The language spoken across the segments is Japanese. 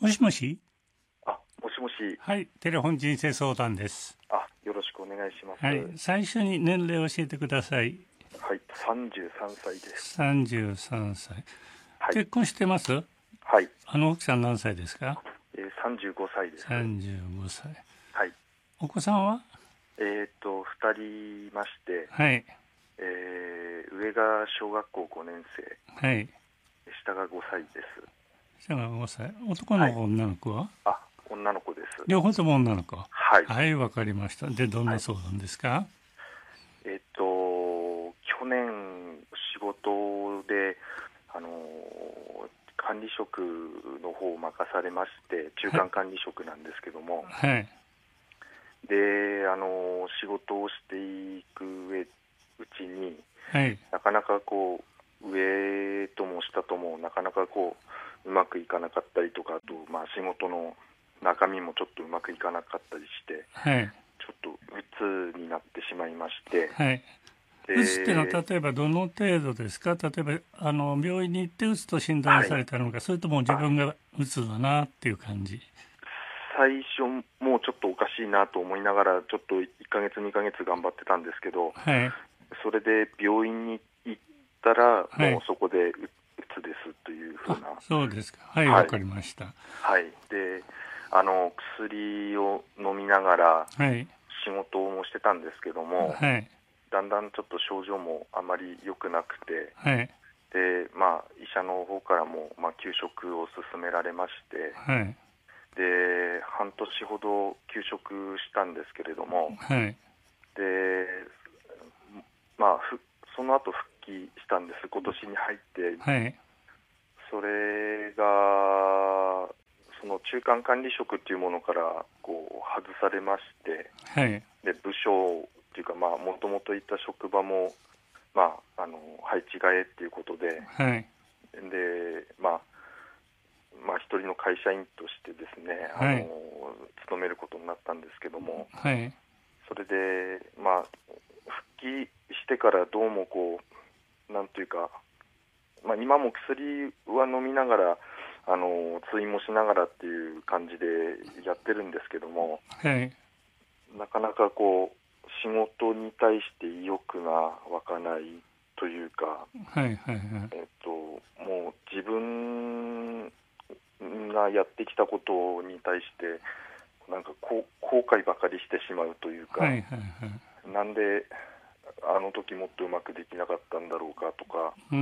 もしもし。 もしもし。 はい、テレフォン人生相談です。 よろしくお願いします。 はい、最初に年齢を教えてください。 はい、33歳です。 33歳。 はい、 結婚してます？ はい。 奥さん何歳ですか 35歳です。 35歳。 はい。 お子さんは 2人いまして、 はい、 上が小学校5年生、 はい、 下が5歳です。 下が5歳。男の子、女の子は女の子です。 両方とも女の子。 はい。 はい、わかりました。で、どんな相談ですか？ 去年仕事で、管理職の方を任されまして、中間管理職なんですけども、 はい、 で仕事をしていくうちに、 はい、 なかなか上とも下ともなかなかうまくいかなかったりとか、あと、仕事の中身もちょっとうまくいかなかったりして、 はい、 ちょっと鬱になってしまいまして、 はい。うつっていうのは例えばどの程度ですか？例えば病院に行ってうつと診断されたのか、それとも自分がうつだなっていう感じ？ 最初もうちょっとおかしいなと思いながらちょっと1ヶ月2ヶ月頑張ってたんですけど、 はい、 それで病院に行ったら、 はい、 もうそこでうつですというふうな。 そうですか。はい、わかりました。 はい。で、薬を飲みながらはい、 仕事もしてたんですけども、 はい、 だんだんちょっと症状もあまり良くなくて、 はい、 で、医者の方からも、休職を勧められまして、 はい、 で、半年ほど休職したんですけれども、 はい、 で、その後復帰したんです、今年に入って。 はい、 それが、その中間管理職っていうものから外されまして、 はい、 で部署っていうか、もともといた職場も、配置換えっていうことで、 はい、 で、一人の会社員としてですね、 はい、 勤めることになったんですけども、 はい、 それで、復帰してからどうもなんというか、今も薬は飲みながら、通院もしながらっていう感じでやってるんですけども、 はい、 なかなか仕事に対して意欲が湧かないというか、 はい、はい、 もう自分がやってきたことに対してなんか後悔ばかりしてしまうというか、 はい、はい、 なんであの時もっとうまくできなかったんだろうかとか、 うん、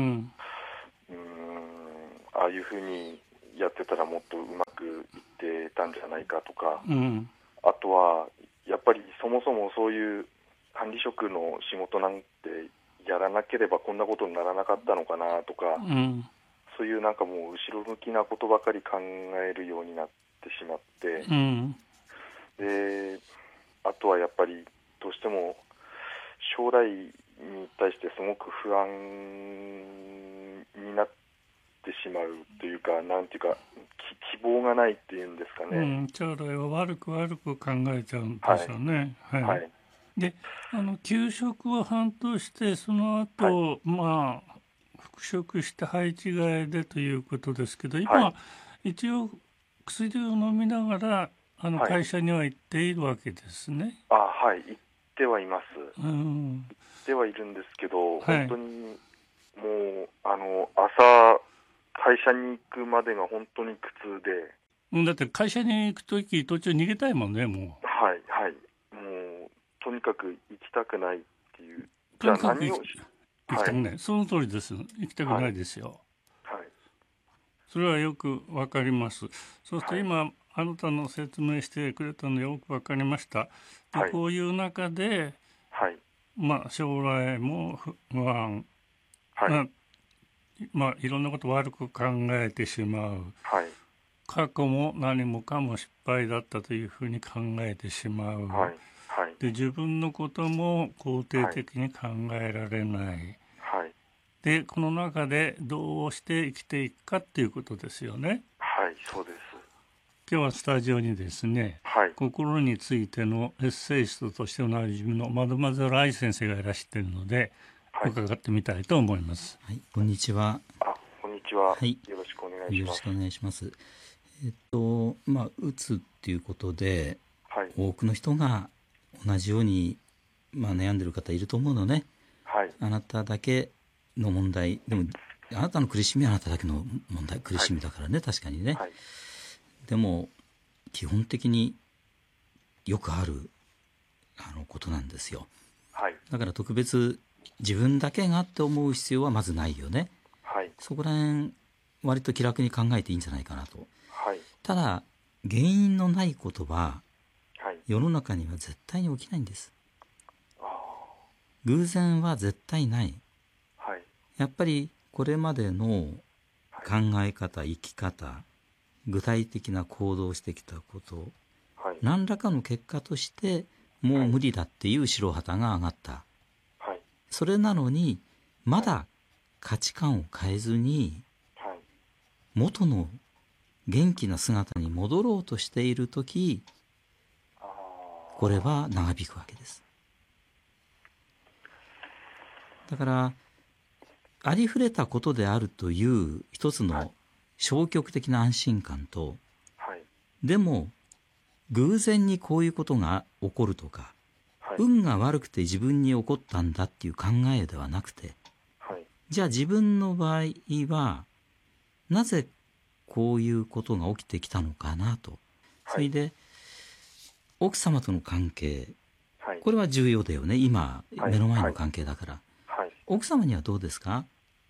ああいうふうにやってたらもっとうまくいってたんじゃないかとか、 うん、 あとはやっぱりそもそもそういう管理職の仕事なんてやらなければこんなことにならなかったのかなとか、 うん、 そういうなんかもう後ろ向きなことばかり考えるようになってしまって、 うん、 で、あとはやっぱりどうしても将来に対してすごく不安になってしまうというか、なんていうか希望がないっていうんですかね。 将来は悪く考えちゃうんでしょうね。はい。 はい。 で、休職を半年してそのはい。 後、復職して配置換えでということですけど、 はい。 今一応薬を飲みながらはい。 会社には行っているわけですね。 はい。言ってはいます。 うん、 言ってはいるんですけど、本はい。 当にもう朝会社に行くまでが本当に苦痛で、 だって会社に行くとき途中逃げたいもんね、もう。 はいはい、もうとにかく行きたくないっていう。じゃあとにかく行何をはいきたくない。その通りです。行きたくはいないですよ。 はいそれはよくわかります。そうするとはい今あなたの説明してくれたのよくわかりました。で、 はいこういう中で、 はい将来も不安、 はいあいろんなこと悪く考えてしまう。 はい過去も何もかも失敗だったというふうに考えてしまう。 はいはいで、自分のことも肯定はい的に考えられない。 はいで、この中でどうして生きていくかっていうことですよね。 はい、そうです。 今日はスタジオにですね、 はい心についてのエッセイストとしておなじみのマドマゼル愛先生がいらしているので、 はい。 伺ってみたいと思います。 はい、こんにちは。 こんにちは。 はい、 よろしくお願いします。 よろしくお願いします。 うつっていうことではい。 多くの人が同じように、悩んでる方いると思うのね。 はい。 あなただけの問題でも、あなたの苦しみはあなただけの問題、苦しみだからね、確かにね。 はい。 でも基本的によくあることなんですよ。 はい。 だから特別自分だけがって思う必要はまずないよね。 はい。 そこら辺割と気楽に考えていいんじゃないかなと。 はい。 ただ原因のないことははい。 世の中には絶対に起きないんです。 あ偶然は絶対ない。 あ。はい。 やっぱりこれまでの考え方、生き方、具体的な行動をしてきたこと、 はい。 何らかの結果としてもう無理だっていう白旗が上がった。 はい。 それなのにまだ価値観を変えずにはい。 元の元気な姿に戻ろうとしているとき、 ああ。 これは長引くわけです。だからありふれたことであるという一つの消極的な安心感と、 はい。 でも偶然にこういうことが起こるとか、 はい。 運が悪くて自分に起こったんだっていう考えではなくて、 はい。 じゃあ自分の場合はなぜこういうことが起きてきたのかなと。それで奥様との関係、 はい。 これは重要だよね。今はい目の前の関係だから。 はい。 奥様にはどうですか？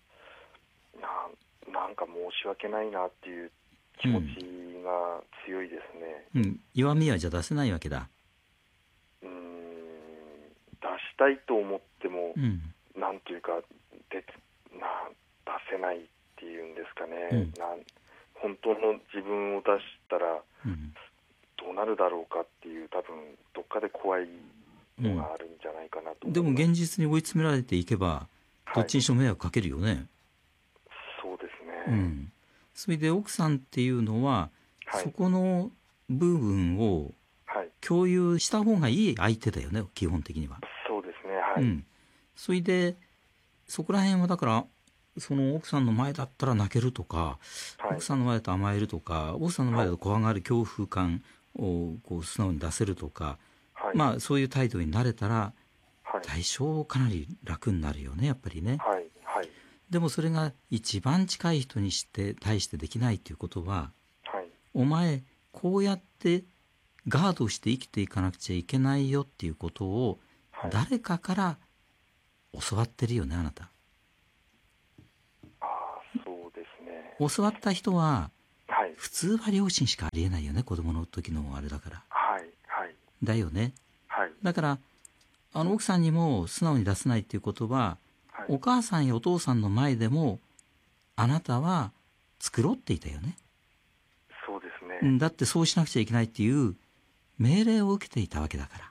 なんか申し訳ないなっていう気持ちが強いですね。 弱みはじゃ出せないわけだ。 出したいと思っても、なんというか出せないっていうんですかね。本当の自分を出したらどうなるだろうかっていう、多分どっかで怖いのがあるんじゃないかなと思います。 でも現実に追い詰められていけばどっちにしろ迷惑かけるよね。 そうですね。 それで奥さんっていうのは、そこの部分を共有した方がいい相手だよね、基本的には。 そうですね。はい。 それでそこら辺はだからその奥さんの前だったら泣けるとか、奥さんの前だと甘えるとか、奥さんの前だと怖がる恐怖感をこう素直に出せるとか、そういう態度になれたら対象かなり楽になるよね、やっぱりね。でもそれが一番近い人に対してできないということは、お前こうやってガードして生きていかなくちゃいけないよっていうことを誰かから教わってるよね、あなた。 そうですね。 教わった人は、普通は両親しかありえないよね、子供の時のあれだから。だよね。だから奥さんにも素直に出せないっていうことは、お母さんやお父さんの前でもあなたは繕っていたよね。 そうですね。 だってそうしなくちゃいけないっていう命令を受けていたわけだから。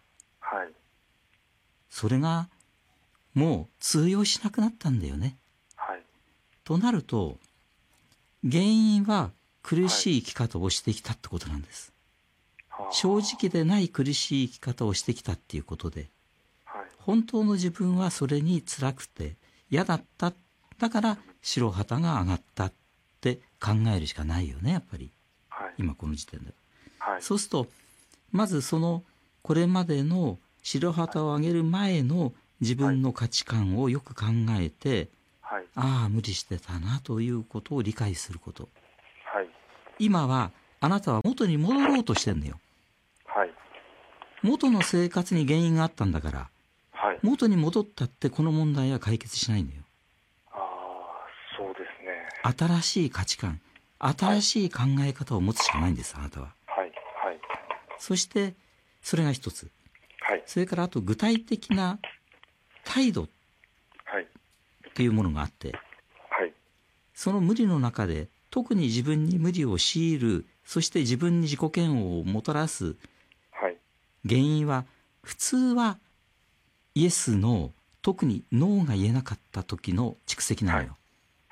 それがもう通用しなくなったんだよね。となると原因は苦しい生き方をしてきたってことなんです。正直でない苦しい生き方をしてきたっていうことで、本当の自分はそれに辛くて嫌だった、だから白旗が上がったって考えるしかないよね、やっぱり、今この時点で。そうするとまずこれまでの白旗を上げる前の自分の価値観をよく考えて、ああ無理してたなということを理解すること。今はあなたは元に戻ろうとしてんのよ。元の生活に原因があったんだから、元に戻ったってこの問題は解決しないんだよ。 そうですね。新しい価値観、新しい考え方を持つしかないんです、あなたは。そしてそれが一つ。それからあと具体的な態度っていうものがあって、その無理の中で特に自分に無理を強いる、そして自分に自己嫌悪をもたらす原因は、普通はイエス、ノー、特にノーが言えなかった時の蓄積なのよ。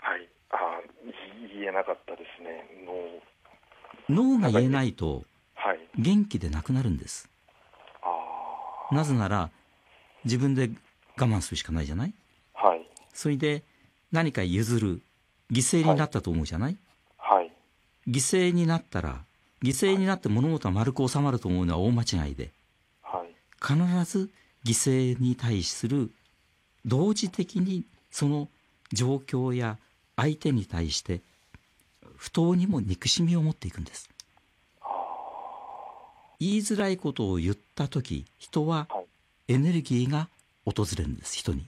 言えなかったですね。 ノーが言えないと元気でなくなるんです。なぜなら自分で我慢するしかないじゃない。それで何か譲る、犠牲になったと思うじゃない。犠犠牲になったら、犠牲になって物事は丸く収まると思うのは大間違いで、 はい、 必ず犠牲に対する同時的にその状況や相手に対して不当にも憎しみを持っていくんです。言いづらいことを言ったとき、人はエネルギーが訪れるんです、人に。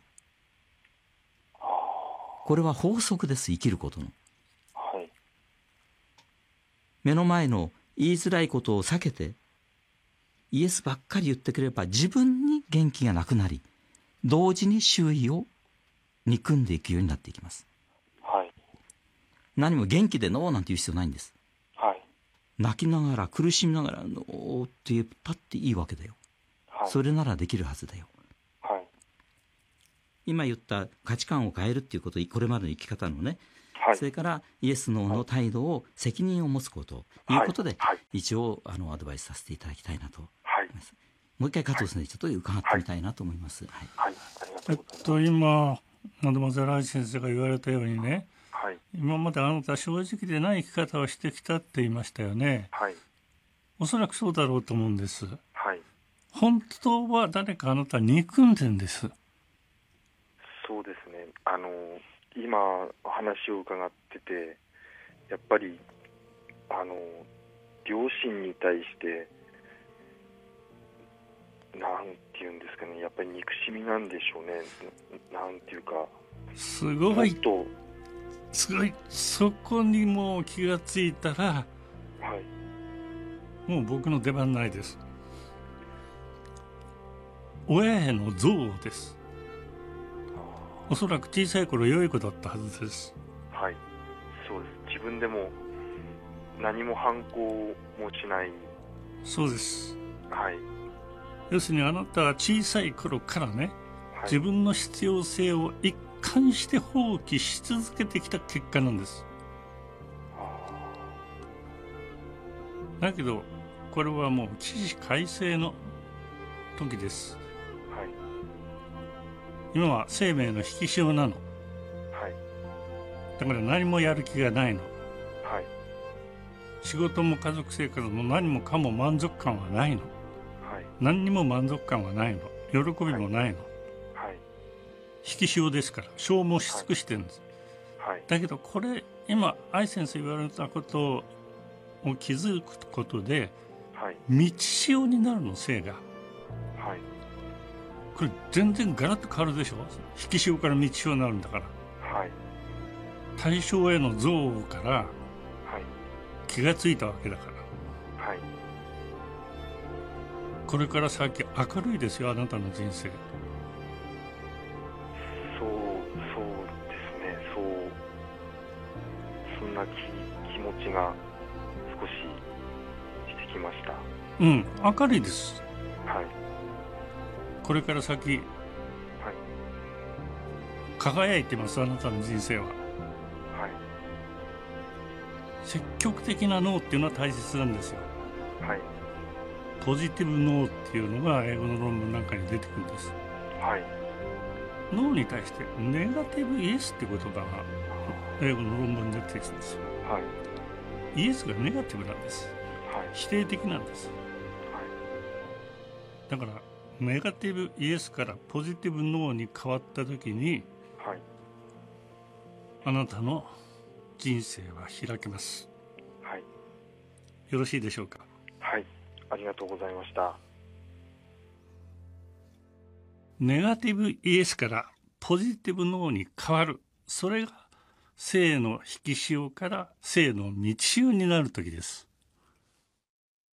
これは法則です、生きることの。 はい、 目の前の言いづらいことを避けて、イエスばっかり言ってくれば自分に元気がなくなり、同時に周囲を憎んでいくようになっていきます。 はい、 何も元気でノーなんて言う必要ないんです。 はい、 泣きながら苦しみながらノーって言ったっていいわけだよ。 はい、 それならできるはずだよ。 はい、 今言った価値観を変えるっていうこと、これまでの生き方のね、 はい、 それからイエスノーの態度を責任を持つことということで、 はい、 一応アドバイスさせていただきたいなと思はい、 います。もう一回加藤さんにちょっと伺ってみたいなと思います。はい、 はい、ありがとうございます。 今マザライ先生が言われたようにね、 はい、 今まであなたは正直でない生き方をしてきたって言いましたよね。 はい、 おそらくそうだろうと思うんです。 はい、 本当は誰かあなた憎んでんです。 そうですね。今お話を伺ってて、やっぱり両親に対してなんていうんですかね、やっぱり憎しみなんでしょうね。なんていうか、 すごいそこにもう気がついたら、 はい、 もう僕の出番ないです。親への憎悪です。おそらく小さい頃良い子だったはずです。 はい、そうです。自分でも何も反抗もしない。 そうです。 はい、 要するにあなたは小さい頃からね、 はい、 自分の必要性を一貫して放棄し続けてきた結果なんです。だけどこれはもう起死回生の時です。 はい、 今は生命の引き潮なの。 はい、 だから何もやる気がないの。 はい、 仕事も家族生活も何もかも満足感はないの。 はい、 何にも満足感はないの。喜びもないの。 はい、 引き潮ですから消耗し尽くしてるんです、 はい、 だけどこれ今愛先生言われたことを気づくことで、 はい、 満ち潮になるの性が、 はい、 これ全然ガラッと変わるでしょ。引き潮から満ち潮になるんだから、 はい、 対象への憎悪からはい、 気がついたわけだから、 はい、 これから先明るいですよ、あなたの人生。 そうですね。そんな気持ちが少ししてきました。 うん、明るいです。 はい、 これから先、 はい、 輝いてます、あなたの人生は。 はい、 積極的な脳っていうのは大切なんですよ。 はい、 ポジティブ脳っていうのが英語の論文なんかに出てくるんです。 はい、 脳に対してネガティブイエスって言葉が英語の論文に出てきたんですよ。 はい、 イエスがネガティブなんです。 はい、 否定的なんです。 はい、 だからネガティブイエスからポジティブ脳に変わった時に、 はい、 あなたの人生は開けます。 はい、 よろしいでしょうか。 はい、ありがとうございました。 ネガティブイエスからポジティブ脳に変わる、それが生の引き潮から生の満ち潮になる時です。